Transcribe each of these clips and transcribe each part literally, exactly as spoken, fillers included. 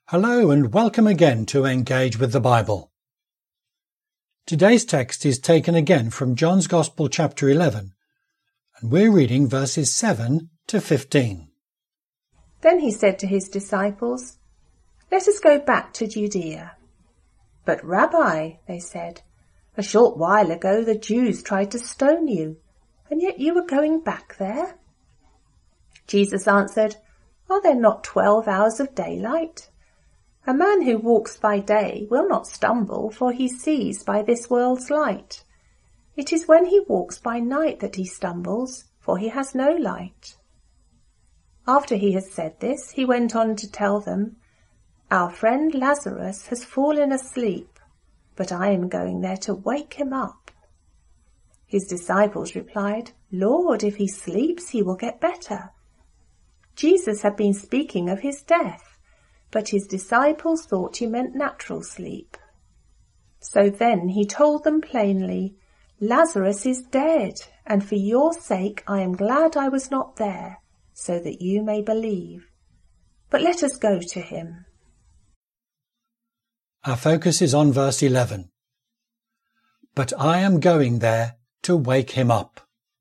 Hello and welcome again to Engage with the Bible. Today's text is taken again from John's Gospel chapter eleven, and we're reading verses seven to fifteen. Then he said to his disciples, "Let us go back to Judea." "But Rabbi," they said, "a short while ago the Jews tried to stone you, and yet you were going back there?" Jesus answered, "Are there not twelve hours of daylight? A man who walks by day will not stumble, for he sees by this world's light. It is when he walks by night that he stumbles, for he has no light." After he had said this, he went on to tell them, "Our friend Lazarus has fallen asleep, but I am going there to wake him up." His disciples replied, "Lord, if he sleeps, he will get better." Jesus had been speaking of his death, but his disciples thought he meant natural sleep. So then he told them plainly, "Lazarus is dead, and for your sake I am glad I was not there, so that you may believe. But let us go to him." Our focus is on verse eleven. But I am going there to wake him up.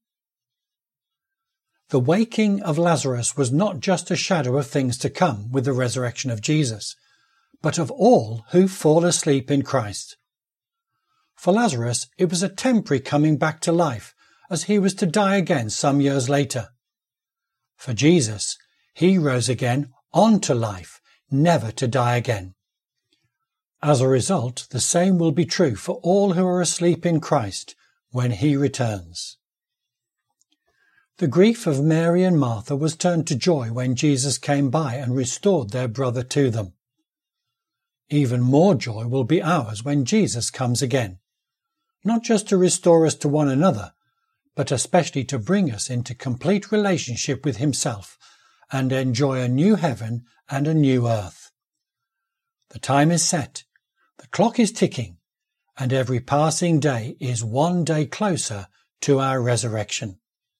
The waking of Lazarus was not just a shadow of things to come with the resurrection of Jesus, but of all who fall asleep in Christ. For Lazarus, it was a temporary coming back to life, as he was to die again some years later. For Jesus, he rose again on to life, never to die again. As a result, the same will be true for all who are asleep in Christ when he returns. The grief of Mary and Martha was turned to joy when Jesus came by and restored their brother to them. Even more joy will be ours when Jesus comes again, not just to restore us to one another, but especially to bring us into complete relationship with himself and enjoy a new heaven and a new earth. The time is set, the clock is ticking, and every passing day is one day closer to our resurrection.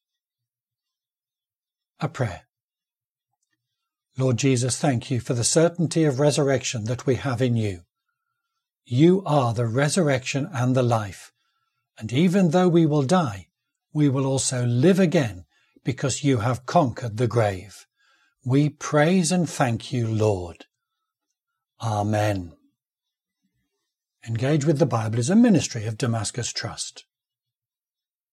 A prayer. Lord Jesus, thank you for the certainty of resurrection that we have in you. You are the resurrection and the life, and even though we will die, we will also live again because you have conquered the grave. We praise and thank you, Lord. Amen. Engage with the Bible is a ministry of Damascus Trust.